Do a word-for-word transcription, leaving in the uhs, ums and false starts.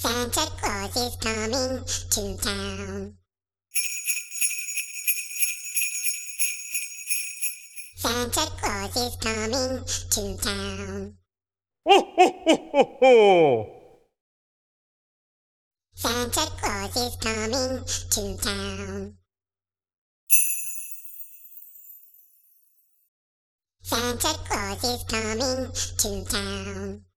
Santa Claus is coming to town. Santa Claus is coming to town. Ho, ho, ho, ho, ho! Santa Claus is coming to town. Santa Claus is coming to town.